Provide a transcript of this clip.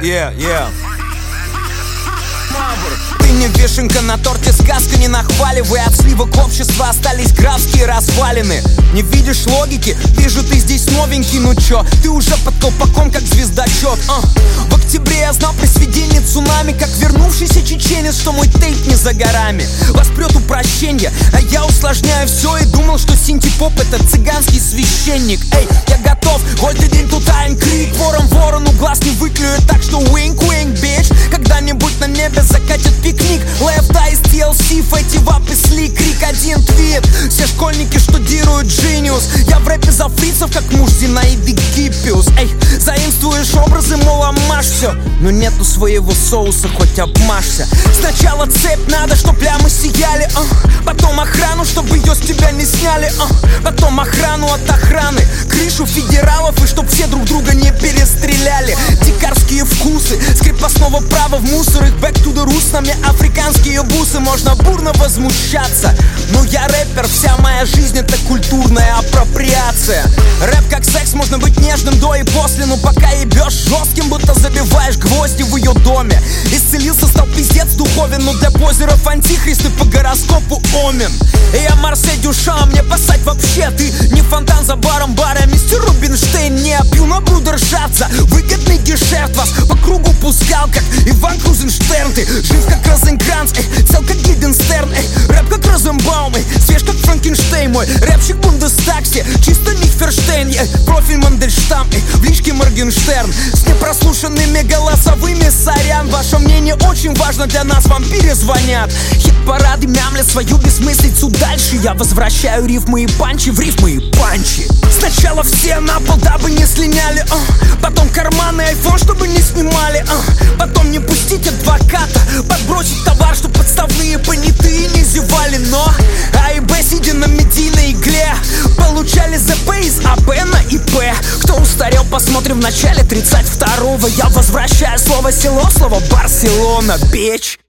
Ты не вишенка на торте, сказка не нахваливай. От сливок общества остались графские развалины. Не видишь логики? Вижу, ты здесь новенький. Ну чё, ты уже под колпаком, как звездочет. В октябре я знал про сведение цунами, как вернувшийся чеченец, что мой тейп не за горами. Воспрет упрощенье, а я усложняю все. И думал, что синтепоп — это цыганский священник. Эй, я готов, каждый день тут ein крик. Ворон ворону глаз не выклюет, так что wink-wink, bitch. Когда-нибудь на небе закатят пикник. Left Eye, TLC, Fatty Wap и Slick Крик, один твит. Все школьники штудируют Genius. Я в рэпе за фрицев, как муж Зинаиды Гиппиус. Эй, заимствуешь образы, мол, амаш все. Но нету своего соуса, хоть обмажься. Сначала цепь надо, чтоб плямы сияли, потом охрану, чтобы ее с тебя не сняли, потом охрану от охраны, крышу федералов, и чтоб все друг друга не перестреляли. Дикарские вкусы, с крепостного права в мусор. Их back to the roots, на мне африканские бусы. Можно бурно возмущаться, но я рэпер, вся моя жизнь — это культурная апроприация. Рэп как секс, можно быть нежным до и после, но пока ебешь жестким, будто забиваешь гвозди в ее доме. Исцелился, стал пиздец духовен, но для позеров антихрист и по гороскопу омен. И я Марсель Дюшам, мне пасать вообще. Ты не фонтан за баром бара, мистер Рубинштейн. Не пью на бруду ржаться, выгодный гешефт. Вас по кругу пускал, как Иван Крузенштерн. Ты жив как Розенкранц, цел как Гиденстерн. Рэп как Розенбаум, свеж как Франкенштейн. Мой рэпчик Бундестаг, все чисто Лихтенштейн. Профиль Мандельштам, в личке Моргенштерн. С непрослушанными голосовыми, сорян. Ваше мнение очень важно для нас, вам перезвонят. Хит-парады мямлят свою бессмыслицу дальше. Я возвращаю рифмы и панчи в рифмы и панчи. Сначала все на пол, дабы не слиняли, потом карманы, айфон, чтобы не снимали, потом не пустить адвоката, подбросить товар, чтоб подставные понятые не зевали. Но А и Б, сидя на медийной игле, получали ЗП из АБ на ИП. Кто устарел, посмотрим в начале 32-го. Я возвращаю слово село, слово Барселона, бич.